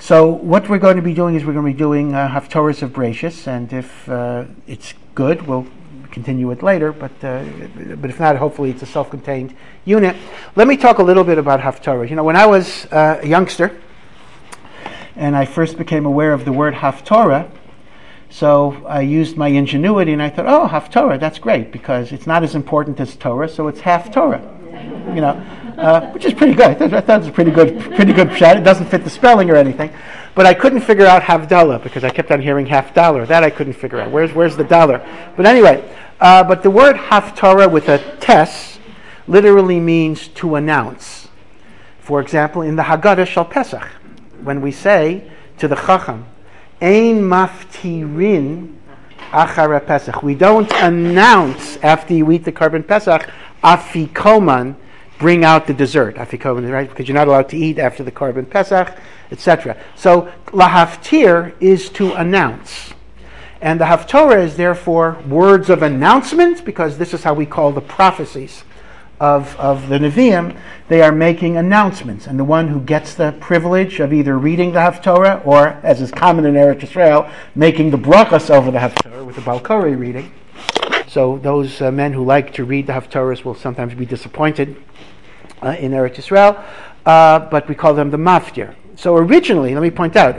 So what we're going to be doing is we're going to be doing Haftorahs of Bereishis, and if it's good, we'll continue it later, but if not, hopefully it's a self-contained unit. Let me talk a little bit about Haftorah. You know, when I was a youngster, and I first became aware of the word Haftorah, so I used my ingenuity and I thought, oh, Haftorah, that's great, because it's not as important as Torah, so it's half Torah. You know, which is pretty good. I thought it was a pretty good shot. It doesn't fit the spelling or anything, but I couldn't figure out Havdalah because I kept on hearing $half. That I couldn't figure out. Where's the dollar? But anyway, but the word Haftarah with a tes literally means to announce. For example, in the Haggadah Shal Pesach, when we say to the Chacham, Ein maftirin achara Pesach, we don't announce after you eat the Korban Pesach, afikoman, bring out the dessert, afikoman, right? Because you're not allowed to eat after the Korban Pesach, etc. So lahaftir is to announce. And the Haftorah is therefore words of announcement, because this is how we call the prophecies of the Nevi'im. They are making announcements. And the one who gets the privilege of either reading the Haftorah or, as is common in Eretz Yisrael, making the brachas over the Haftorah with the Balkori reading. So those men who like to read the Haftorahs will sometimes be disappointed in Eretz Yisrael, but we call them the Maftir. So originally, let me point out,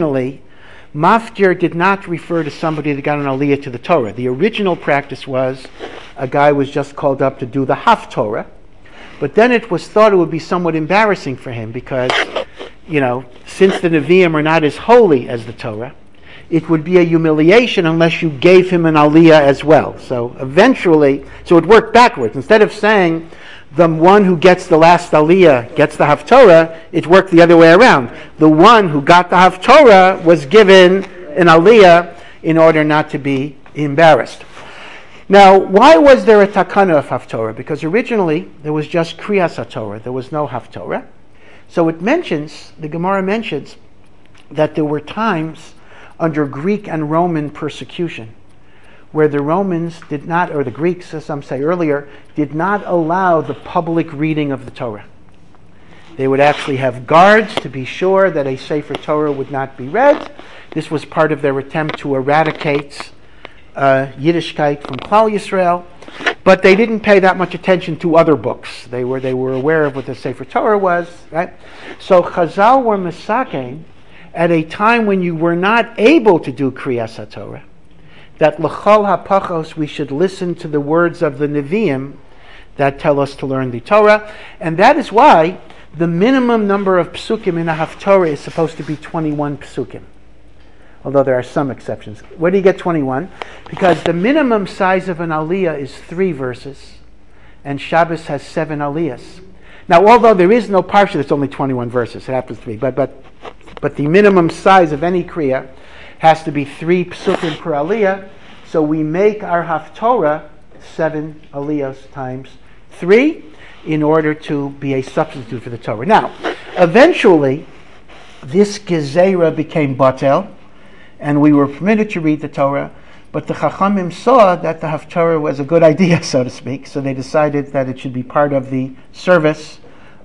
Maftir did not refer to somebody that got an aliyah to the Torah. The original practice was a guy was just called up to do the Haftorah, but then it was thought it would be somewhat embarrassing for him because, you know, since the Nevi'im are not as holy as the Torah, it would be a humiliation unless you gave him an aliyah as well. So eventually, so it worked backwards. Instead of saying the one who gets the last aliyah gets the Haftorah, it worked the other way around. The one who got the Haftorah was given an aliyah in order not to be embarrassed. Now, why was there a takana of Haftorah? Because originally there was just Kriyas HaTorah, there was no Haftorah. So the Gemara mentions that there were times under Greek and Roman persecution where the Romans did not, or the Greeks, as some say earlier, did not allow the public reading of the Torah. They would actually have guards to be sure that a Sefer Torah would not be read. This was part of their attempt to eradicate Yiddishkeit from Klal Yisrael, but they didn't pay that much attention to other books. They were aware of what the Sefer Torah was, right? So Chazal were misakein at a time when you were not able to do Kriyas HaTorah, that l'chol hapachos we should listen to the words of the Nevi'im that tell us to learn the Torah, and that is why the minimum number of psukim in a Haftorah is supposed to be 21 psukim, although there are some exceptions. Where do you get 21? Because the minimum size of an aliyah is 3 verses, and Shabbos has 7 aliyahs. Now, although there is no parsha that's only 21 verses, it happens to be, but the minimum size of any kriya has to be 3 psukim per aliyah, so we make our Haftorah 7 aliyahs times 3 in order to be a substitute for the Torah. Now, eventually, this gezerah became batel, and we were permitted to read the Torah, but the Chachamim saw that the Haftorah was a good idea, so to speak, so they decided that it should be part of the service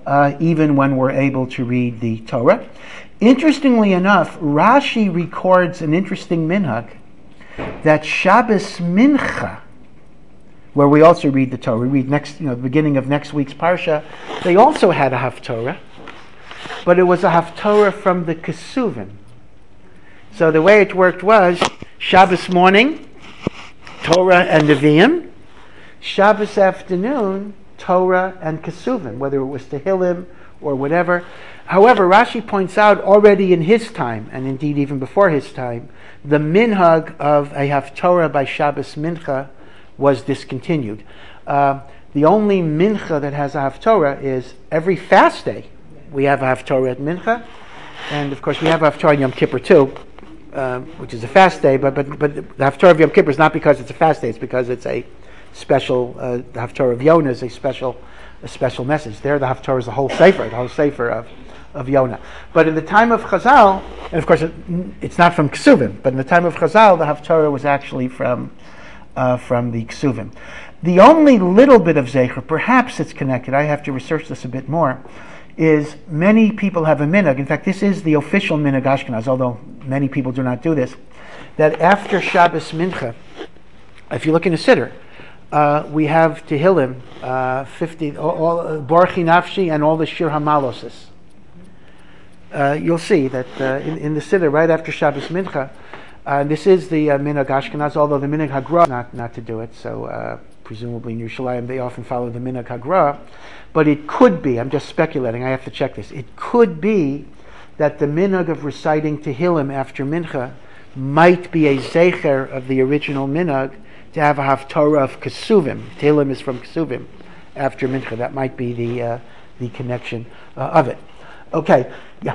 even when we're able to read the Torah. Interestingly enough, Rashi records an interesting minhag that Shabbos Mincha, where we also read the Torah, we read the beginning of next week's parsha, they also had a Haftorah, but it was a Haftorah from the Kesuvim. So the way it worked was Shabbos morning, Torah and Nevi'im, Shabbos afternoon, Torah and Kesuvim, whether it was Tehillim or whatever. However, Rashi points out already in his time, and indeed even before his time, the minhag of a Haftorah by Shabbos Mincha was discontinued. The only Mincha that has a Haftorah is every fast day we have a Haftorah at Mincha, and of course we have a Haftorah on Yom Kippur too, which is a fast day, but the Haftorah of Yom Kippur is not because it's a fast day, it's because it's a special, the Haftorah of Yonah is a special message. There the Haftorah is the whole sefer of Yonah. But in the time of Chazal, and of course it's not from Kesuvim, but in the time of Chazal, the Haftorah was actually from the Kesuvim. The only little bit of Zecher, perhaps it's connected, I have to research this a bit more, is many people have a minhag. In fact, this is the official minhag Ashkenaz, although many people do not do this, that after Shabbos Mincha, if you look in the Siddur, we have Tehillim, 50, all Baruchi Nafshi and all the Shir Hamaloses. You'll see that in the Siddur, right after Shabbos Mincha, this is the minhag Ashkenaz, although the minhag Hagra not to do it. So presumably in Yerushalayim they often follow the minhag Hagra. But it could be, I'm just speculating, I have to check this, it could be that the minhag of reciting Tehillim after Mincha might be a zecher of the original minhag to have a haftorah of Kesuvim. Tehillim is from Kesuvim after Mincha. That might be the connection of it. Okay, yeah.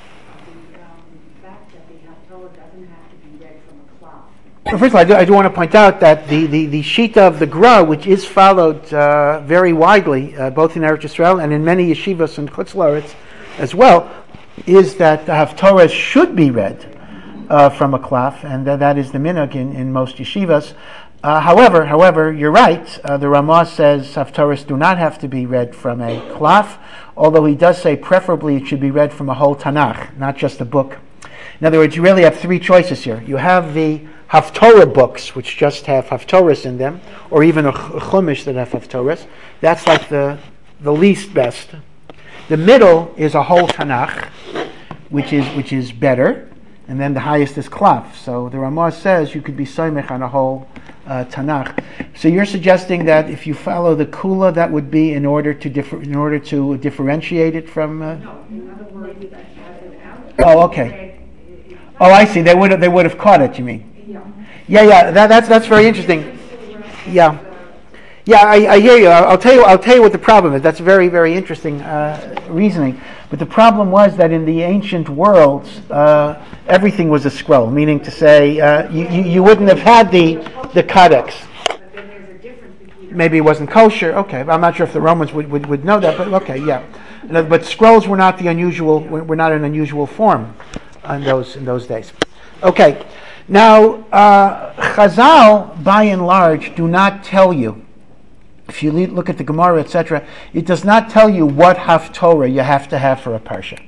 The fact that the haftorah doesn't have to be read from a cloth. Well, first of all, I do want to point out that the shita of the Gra, which is followed very widely, both in Eretz Yisrael and in many yeshivas and Chutz La'aretz as well, is that the haftorah should be read from a cloth, and that is the minhag in most yeshivas. However, you're right. The Ramah says haftorahs do not have to be read from a cloth, although he does say preferably it should be read from a whole Tanakh, not just a book. In other words, you really have three choices here. You have the Haftorah books, which just have Haftorahs in them, or even a Chumash that have Haftorahs. That's like the least best. The middle is a whole Tanakh, which is better, and then the highest is Klaf. So the Ramah says you could be Soymech on a whole Tanakh. So you're suggesting that if you follow the Kula, that would be in order to differentiate it from. No, in other words, that has an out. Oh, okay. Oh, I see. They would have caught it. You mean? Yeah. Yeah. That's very interesting. Yeah. I hear you. I'll tell you what the problem is. That's very, very interesting reasoning. But the problem was that in the ancient world, everything was a scroll, meaning to say you wouldn't have had the codex. But then there's a difference between. Maybe it wasn't kosher. Okay, I'm not sure if the Romans would know that, but okay, yeah. But scrolls were not were not an unusual form in those days. Okay, now Chazal, by and large, do not tell you. If you look at the Gemara, etc., it does not tell you what haftorah you have to have for a parsha.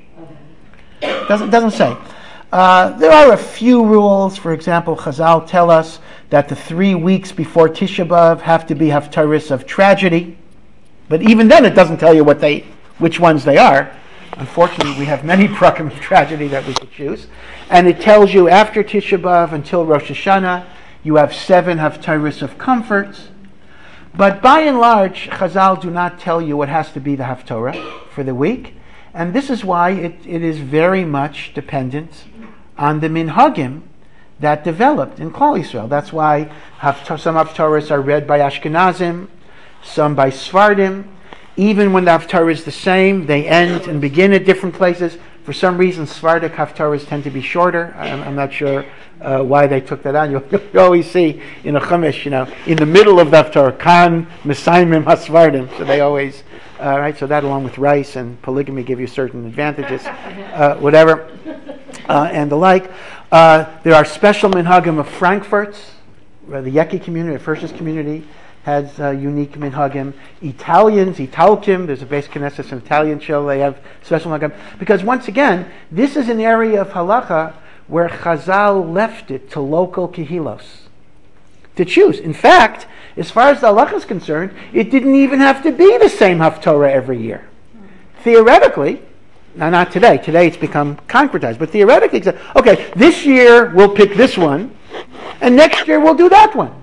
It doesn't say. There are a few rules. For example, Chazal tell us that the 3 weeks before Tisha B'Av have to be haftarahs of tragedy, but even then it doesn't tell you which ones they are. Unfortunately, we have many prakim of tragedy that we could choose, and it tells you after Tisha B'Av until Rosh Hashanah you have 7 haftarahs of comforts. But by and large, Chazal do not tell you what has to be the haftorah for the week, and this is why it is very much dependent on the minhagim that developed in Klal Yisrael. That's why some haftorahs are read by Ashkenazim, some by Sfardim. Even when the haftarah is the same, they end and begin at different places. For some reason, Sephardic haftarahs tend to be shorter. I'm not sure why they took that on. You always see in a chumash, in the middle of the haftarah, kan mesaymim hasvardim. So they always, right? So that, along with rice and polygamy, give you certain advantages, whatever, and the like. There are special minhagim of Frankfurt's, the Yeki community, the First community, has unique minhagim. Italians, Italkim, there's a base Knesset, an Italian show, they have special minhagim. Because once again, this is an area of halacha where Chazal left it to local kehilos to choose. In fact, as far as the halacha is concerned, it didn't even have to be the same haftorah every year. Theoretically, now not today, today it's become concretized, but theoretically, okay, this year we'll pick this one, and next year we'll do that one.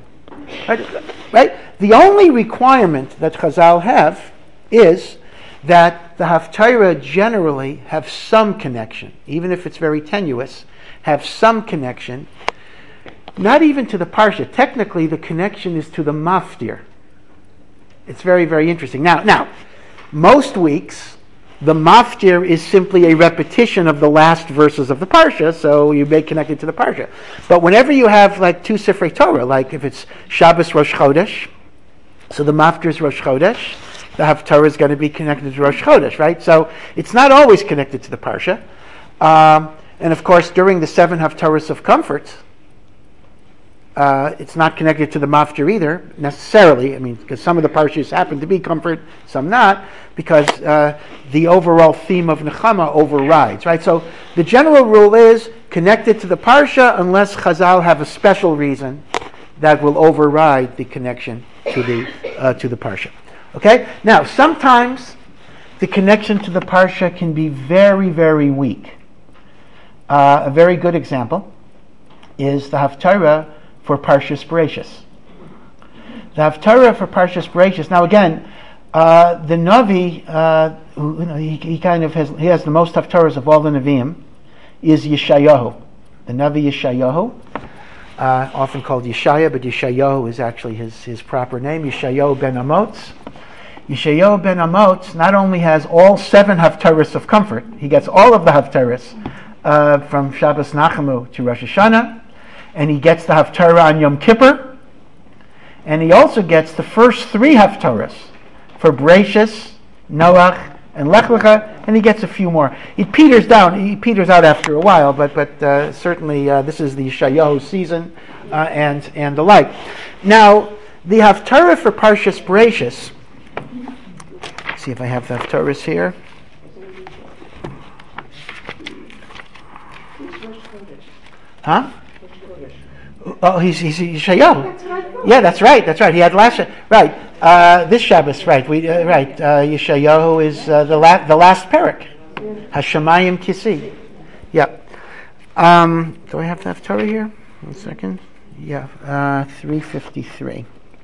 Right? The only requirement that Chazal have is that the haftarah generally have some connection, even if it's very tenuous, have some connection, not even to the parsha. Technically, the connection is to the maftir. It's very, very interesting. Now, most weeks, the maftir is simply a repetition of the last verses of the parsha, so you may connect it to the parsha. But whenever you have like 2 Sifrei Torah, like if it's Shabbos Rosh Chodesh, so the maftir is Rosh Chodesh, the haftarah is going to be connected to Rosh Chodesh, right? So it's not always connected to the parsha. And of course, during the 7 haftarahs of comfort, It's not connected to the maftir either, necessarily. I mean, because some of the parshas happen to be comfort, some not, because the overall theme of Nechama overrides, right? So the general rule is connected to the parsha unless Chazal have a special reason that will override the connection to the parsha. Okay? Now, sometimes the connection to the parsha can be very, very weak. A very good example is the Haftarah for Parshas Bereishis. The Haftarah for Parshas Bereishis. Now, again, the Navi, he has the most Haftarahs of all the Nevi'im, is Yeshayahu. The Navi Yeshayahu, often called Yeshaya, but Yeshayahu is actually his proper name, Yeshayahu ben Amotz. Yeshayahu ben Amotz not only has all 7 Haftarahs of comfort, he gets all of the Haftarahs from Shabbos Nachamu to Rosh Hashanah, and he gets the Haftarah on Yom Kippur, and he also gets the first 3 Haftarahs for Bereishis, Noach, and Lech Lecha, and he gets a few more. He peters out after a while, but certainly this is the Yeshayahu season, and the like. Now, the Haftarah for Parshas Bereishis, let's see if I have the Haftarahs here. Huh? Oh, he's Yeshayahu. Yeah, that's right. He had last this Shabbos, right? Yeshayahu is the last parak. Hashemayim Kisi. Yeah. Do I have the Haftarah here? 1 second. Yeah. 353.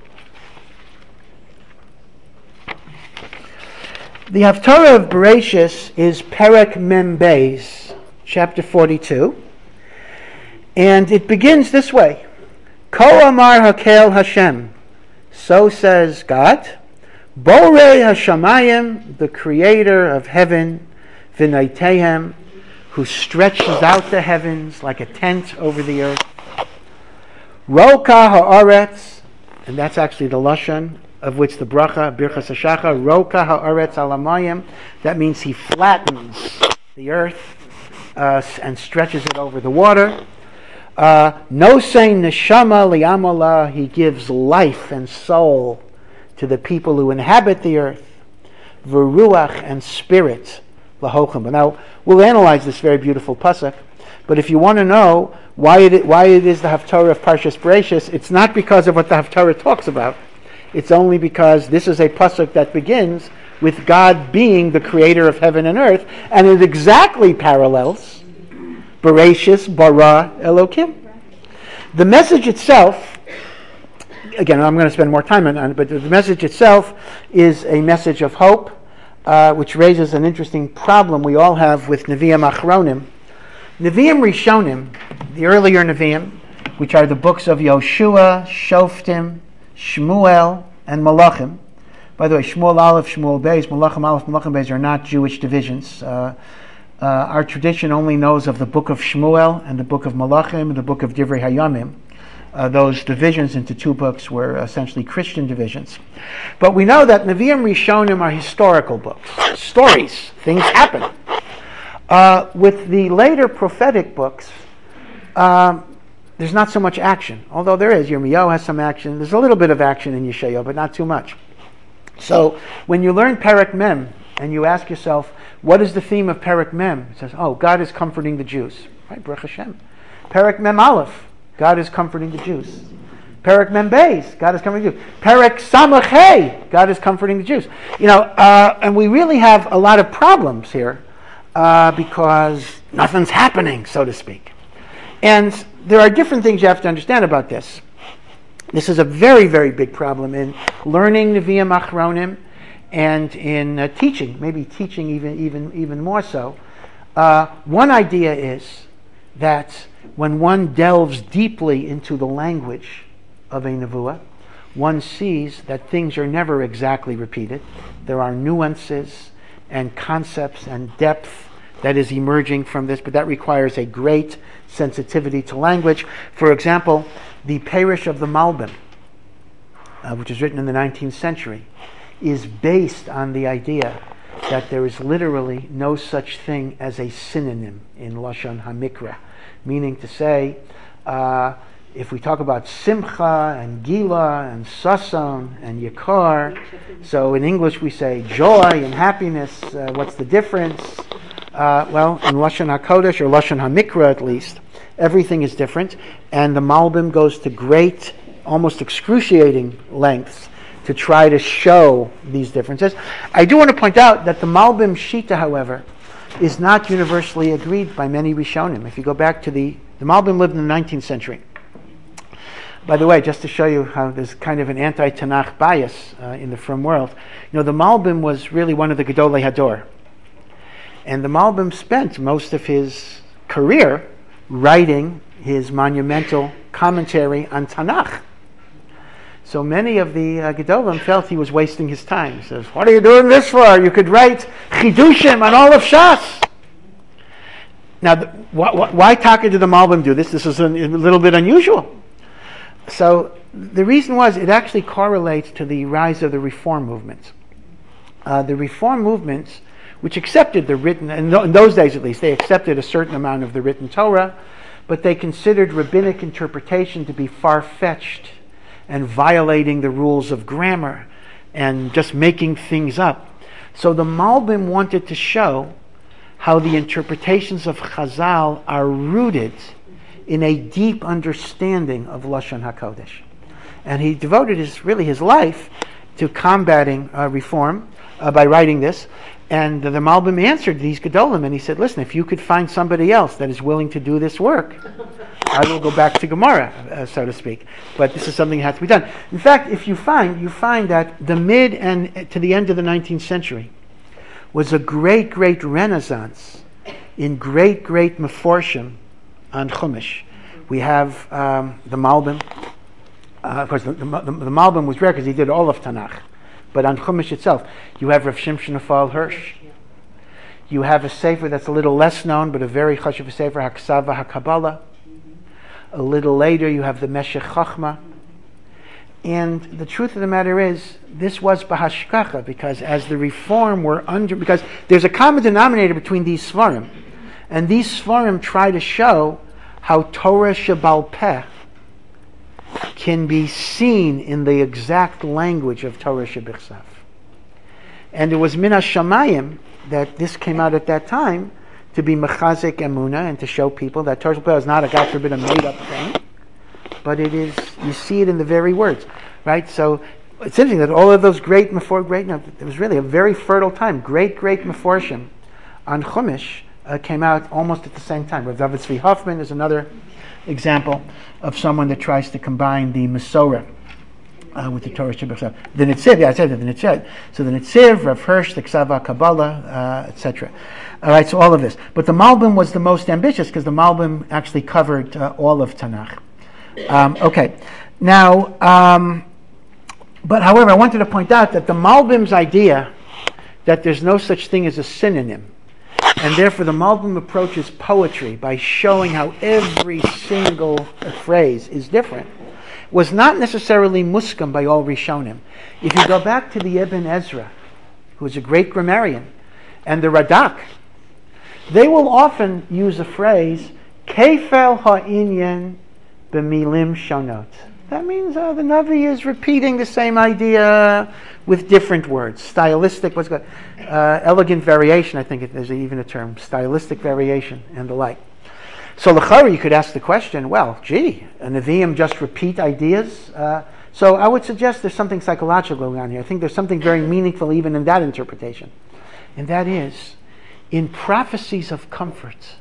The Haftarah of Bereishis is Perek Mem Beis, chapter 42. And it begins this way: Ko Amar Hakel Hashem, so says God, Borei Hashamayim, the creator of heaven, V'naitehem, who stretches out the heavens like a tent over the earth, Roka Haaretz, and that's actually the lashon of which the bracha, Birchas Hashacha, Roka Haaretz Alamayim, that means he flattens the earth and stretches it over the water. No saying neshama li'amala, he gives life and soul to the people who inhabit the earth. V'ruach, and spirit lahochim. But now we'll analyze this very beautiful pasuk. But if you want to know why it is the Haftarah of Parshas Bereishis, it's not because of what the Haftarah talks about. It's only because this is a pasuk that begins with God being the creator of heaven and earth, and it exactly parallels Bereishis bara Elokim. The message itself, again, I'm going to spend more time on it, but the message itself is a message of hope, which raises an interesting problem we all have with Nevi'im Achronim. Nevi'im Rishonim, the earlier Nevi'im, which are the books of Yoshua, Shoftim, Shmuel, and Malachim. By the way, Shmuel Aleph, Shmuel Beis, Malachim Aleph, Malachim Beis are not Jewish divisions. Our tradition only knows of the book of Shmuel and the book of Malachim and the book of Divrei Hayamim. Those divisions into 2 books were essentially Christian divisions. But we know that Nevi'im Rishonim are historical books, stories, things happen. With the later prophetic books, there's not so much action, although there is. Yirmiyahu has some action. There's a little bit of action in Yeshayahu, but not too much. So when you learn Perek Mem and you ask yourself, what is the theme of Perek Mem? It says, God is comforting the Jews. Right, Baruch Hashem. Perek Mem Aleph, God is comforting the Jews. Perek Mem Beis, God is comforting the Jews. Perek Samach Hey, God is comforting the Jews. And we really have a lot of problems here because nothing's happening, so to speak. And there are different things you have to understand about this. This is a very, very big problem in learning Nevi'im Achronim and in teaching, maybe teaching even more so. One idea is that when one delves deeply into the language of a nevuah, one sees that things are never exactly repeated. There are nuances and concepts and depth that is emerging from this, but that requires a great sensitivity to language. For example, the Parish of the Malbim, which was written in the 19th century, is based on the idea that there is literally no such thing as a synonym in Lashon HaMikra, meaning to say If we talk about simcha and gila and sason and yakar, so in English we say joy and happiness. What's the difference? Well, in Lashon HaKodesh, or Lashon HaMikra at least, everything is different, and the Malbim goes to great, almost excruciating lengths to try to show these differences. I do want to point out that the Malbim Shita, however, is not universally agreed by many Rishonim. If you go back to the Malbim lived in the 19th century. By the way, just to show you how there's kind of an anti-Tanakh bias in the frum world, the Malbim was really one of the Gedolei Hador. And the Malbim spent most of his career writing his monumental commentary on Tanakh. So many of the Gedolim felt he was wasting his time. He says, what are you doing this for? You could write Chidushim on all of Shas. Now, why Taka did the Malbim do this? This is a little bit unusual. So the reason was it actually correlates to the rise of the Reform movement. The Reform movements, which accepted the written, in those days at least, they accepted a certain amount of the written Torah, but they considered rabbinic interpretation to be far-fetched and violating the rules of grammar and just making things up. So the Malbim wanted to show how the interpretations of Chazal are rooted in a deep understanding of Lashon HaKodesh. And he devoted his life to combating reform by writing this. And the Malbim answered these Gedolim, and he said, listen, if you could find somebody else that is willing to do this work, I will go back to Gemara, so to speak. But this is something that has to be done. In fact, if you find that the mid and to the end of the 19th century was a great, great renaissance in great, great meforshim on Chumash. We have the Malbim. Of course, the Malbim was rare because he did all of Tanakh. But on Chumash itself, you have Rav Shimshon Afal Hirsch. You have a sefer that's a little less known, but a very chashuv sefer, Haksava HaKabbalah. A little later, you have the Meshech Chochmah. And the truth of the matter is, this was Bahashkacha, because as the Reform were because there's a common denominator between these Svarim. And these Svarim try to show how Torah Shebal Peh can be seen in the exact language of Torah Shebichsav. And it was Min HaShamayim that this came out at that time to be Mechazik Emunah and to show people that Torah Shebal Peh is not a, God forbid, a made-up thing, but it is, you see it in the very words, right? So it's interesting that all of those great it was really a very fertile time. Great Meforshim on Chumash came out almost at the same time. Rav David Tzvi Hoffman is another example of someone that tries to combine the Masorah with the Torah Shebechsav. The Nitziv, I said that, the Nitziv. So the Nitziv, Rav Hirsch, the Ksava Kabbalah, etc. All right, so all of this. But the Malbim was the most ambitious because the Malbim actually covered all of Tanakh. Okay. Now, but however, I wanted to point out that the Malbim's idea that there's no such thing as a synonym, and therefore the Malbim approaches poetry by showing how every single phrase is different, was not necessarily muskam by all Rishonim. If you go back to the Ibn Ezra, who is a great grammarian, and the Radak, they will often use a phrase, Kefel ha'inyan b'milim shonot. That means the Navi is repeating the same idea with different words. Stylistic, what's called elegant variation, I think there's even a term, stylistic variation and the like. So l'chara, you could ask the question, well, gee, a Nevi'im just repeat ideas? So I would suggest there's something psychological going on here. I think there's something very meaningful even in that interpretation. And that is, in prophecies of comfort,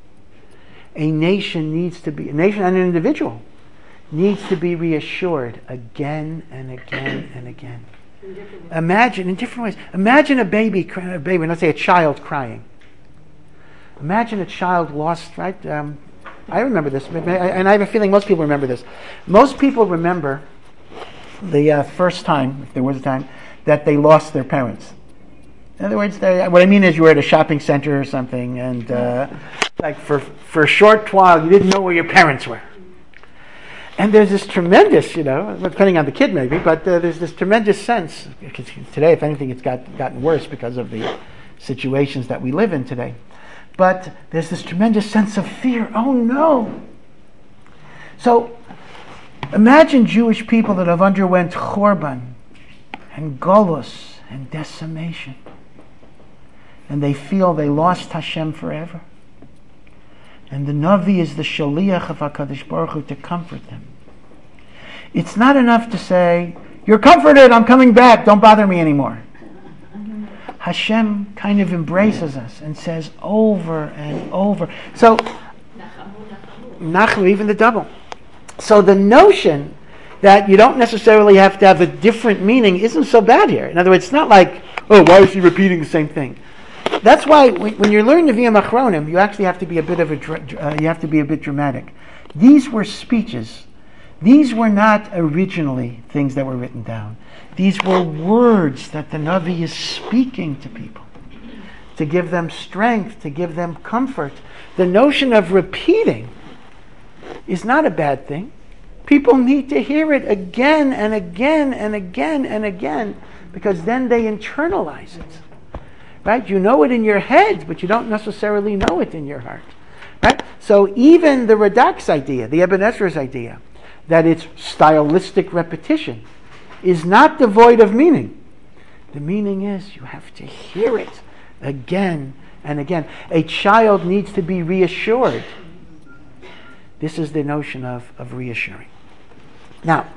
a nation and an individual needs to be reassured again and again and again. Imagine, in different ways, imagine a baby, let's say a child crying. Imagine a child lost, right? I remember this, and I have a feeling most people remember this. Most people remember the first time, if there was a time, that they lost their parents. In other words, what I mean is you were at a shopping center or something, and like for a short while, you didn't know where your parents were. And there's this tremendous, depending on the kid maybe, but there's this tremendous sense, because today, if anything, it's gotten worse because of the situations that we live in today. But there's this tremendous sense of fear. Oh no! So Imagine Jewish people that have underwent Chorban and Golus and decimation, and they feel they lost Hashem forever. And the Navi is the Shaliach of HaKadosh Baruch Hu to comfort them. It's not enough to say, "You're comforted, I'm coming back, don't bother me anymore." Hashem kind of embraces us and says over and over. So, Nachamu, even the double. So the notion that you don't necessarily have to have a different meaning isn't so bad here. In other words, it's not like, oh, why is he repeating the same thing? That's why when you're learning Nevi'im Achronim, you actually have to be a bit dramatic. These were speeches. These were not originally things that were written down. These were words that the Navi is speaking to people to give them strength, to give them comfort. The notion of repeating is not a bad thing. People need to hear it again and again and again and again, because then they internalize it. Right? You know it in your head, but you don't necessarily know it in your heart. Right? So even the Radak's idea, the Ibn Ezra's idea, that it's stylistic repetition, is not devoid of meaning. The meaning is you have to hear it again and again. A child needs to be reassured. This is the notion of reassuring. Now,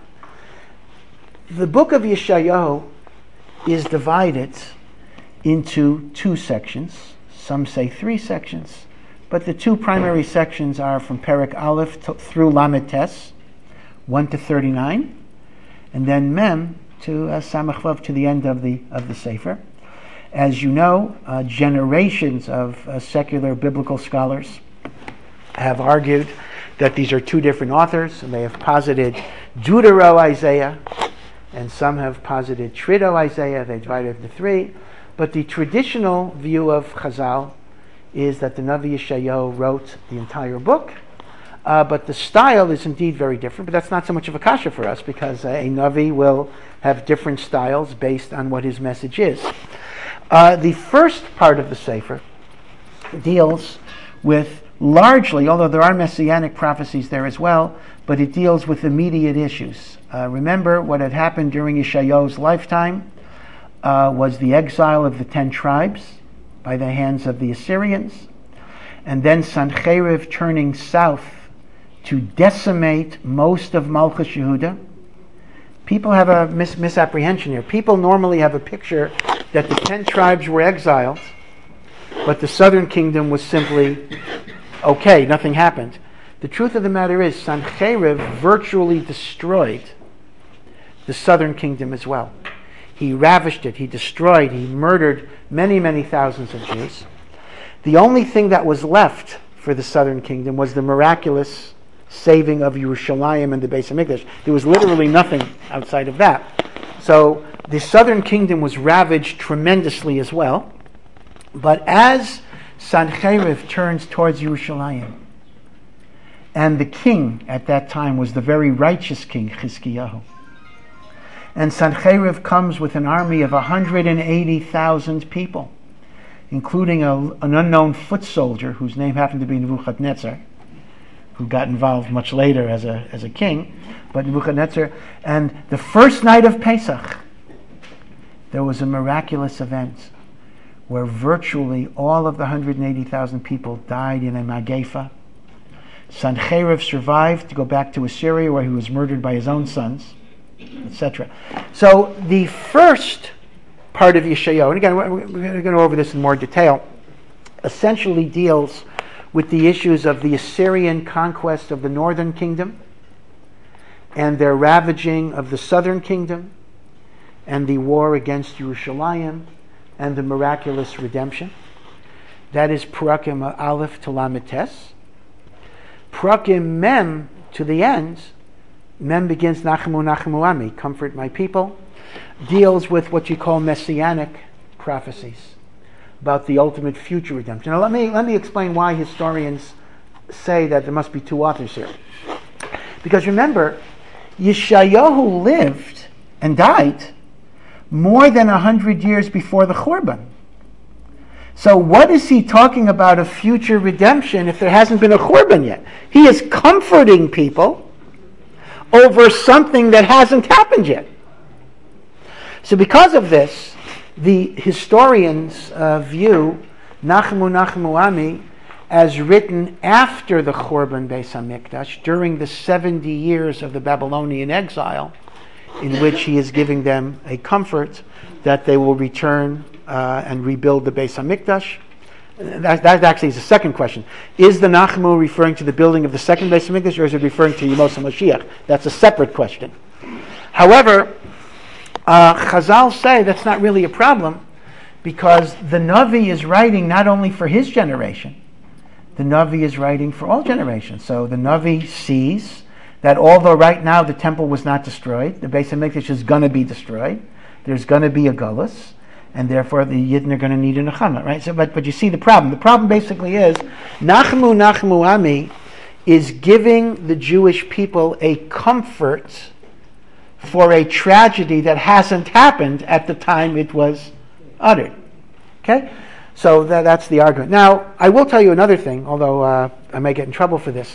the book of Yeshayahu is divided into two sections. Some say three sections, but the two primary sections are from Perek Aleph through Lamed Tes, 1 to 39, and then Mem to Samach Vav to the end of the Sefer. As you know, generations of secular biblical scholars have argued that these are two different authors, and they have posited Deutero-Isaiah, and some have posited Trito-Isaiah. They divided it into three. But the traditional view of Chazal is that the Navi Yeshayahu wrote the entire book, but the style is indeed very different. But that's not so much of a kasha for us, because a Navi will have different styles based on what his message is. The first part of the Sefer deals with largely, although there are messianic prophecies there as well, but it deals with immediate issues. Remember, what had happened during Yeshayahu's lifetime was the exile of the 10 tribes by the hands of the Assyrians, and then Sancheriv turning south to decimate most of Malchus Yehuda. People have a misapprehension here. People normally have a picture that the 10 tribes were exiled, but the southern kingdom was simply okay, nothing happened. The truth of the matter is, Sancheriv virtually destroyed the southern kingdom as well. He ravished it, he destroyed, he murdered many, many thousands of Jews. The only thing that was left for the southern kingdom was the miraculous saving of Yerushalayim and the Beis HaMikdash. There was literally nothing outside of that. So the southern kingdom was ravaged tremendously as well. But as Sancheriv turns towards Yerushalayim, and the king at that time was the very righteous king, Chizkiyahu, and Sancheriv comes with an army of 180,000 people, including an unknown foot soldier whose name happened to be Nebuchadnezzar, who got involved much later as a king, but Nebuchadnezzar. And the first night of Pesach, there was a miraculous event where virtually all of the 180,000 people died in a Magefa. Sancheriv survived to go back to Assyria, where he was murdered by his own sons, etc. So the first part of Yeshayahu, and again we're going to go over this in more detail, essentially deals with the issues of the Assyrian conquest of the northern kingdom and their ravaging of the southern kingdom and the war against Yerushalayim and the miraculous redemption. That is Perakim Aleph to Lamed Tes. Perakim Mem to the end, Mem begins Nachemu Nachemu Ami, comfort my people, deals with what you call messianic prophecies about the ultimate future redemption. Now let me explain why historians say that there must be two authors here. Because remember, Yeshayahu lived and died more than 100 years before the Churban. So what is he talking about a future redemption if there hasn't been a Churban yet? He is comforting people over something that hasn't happened yet. So because of this, the historians view Nachmu Ami as written after the Churban Beis HaMikdash, during the 70 years of the Babylonian exile, in which he is giving them a comfort that they will return and rebuild the Beis HaMikdash. That actually is the second question. Is the Nachmu referring to the building of the second Beis HaMikdash, or is it referring to Yemos HaMashiach? That's a separate question. However, Chazal say that's not really a problem, because the Navi is writing not only for his generation, the Navi is writing for all generations. So the Navi sees that although right now the temple was not destroyed, the Beis HaMikdash is going to be destroyed, there's going to be a Gullus, and therefore the Yidden are going to need a Nechama, right? So, but you see the problem. The problem basically is, Nachmu Ami is giving the Jewish people a comfort for a tragedy that hasn't happened at the time it was uttered. Okay? So that's the argument. Now, I will tell you another thing, although I may get in trouble for this.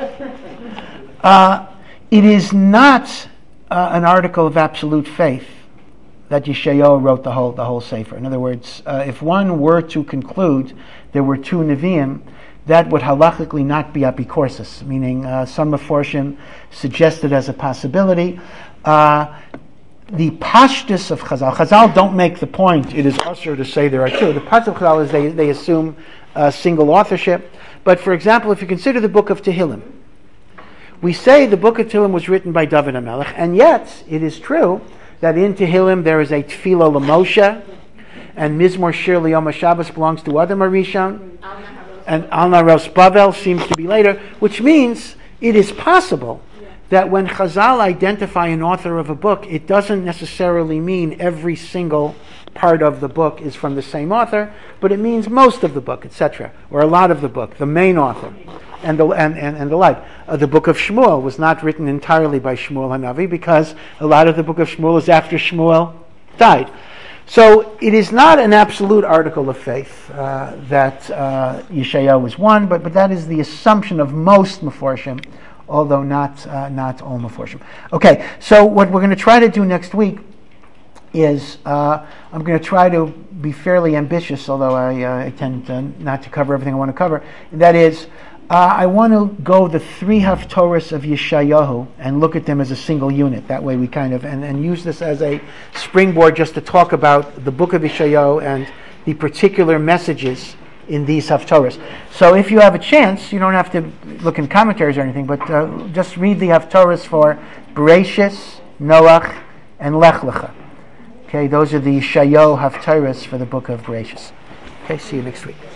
It is not an article of absolute faith that Yeshayahu wrote the whole Sefer. In other words, if one were to conclude there were two Nevi'im, that would halachically not be apikorsis, meaning some Meforshim suggested as a possibility. The pashtus of Chazal don't make the point, it is usher to say there are two. The pashtus of Chazal is they assume single authorship. But for example, if you consider the book of Tehillim, we say the book of Tehillim was written by David HaMelech, and yet it is true that in Tehillim there is a Tefillah LaMoshe, and Mizmor Shir L'Yom HaShabbos belongs to Adam HaRishon, and Al Naros Bavel seems to be later, which means it is possible that when Chazal identify an author of a book, it doesn't necessarily mean every single part of the book is from the same author, but it means most of the book, etc., or a lot of the book, the main author, and the like. The book of Shmuel was not written entirely by Shmuel HaNavi, because a lot of the book of Shmuel is after Shmuel died. So it is not an absolute article of faith that Yeshayahu was one, but that is the assumption of most Meforshim, although not all Meforshim. Okay, so what we're going to try to do next week is I'm going to try to be fairly ambitious, although I tend not to cover everything I want to cover. That is, I want to go the three Haftorahs of Yeshayahu and look at them as a single unit. That way we kind of, and use this as a springboard just to talk about the book of Yeshayahu and the particular messages in these Haftorahs. So if you have a chance, you don't have to look in commentaries or anything, but just read the Haftorahs for Bereshis, Noach, and Lech Lecha. Okay, those are the Yeshayahu Haftorahs for the book of Bereshis. Okay, see you next week.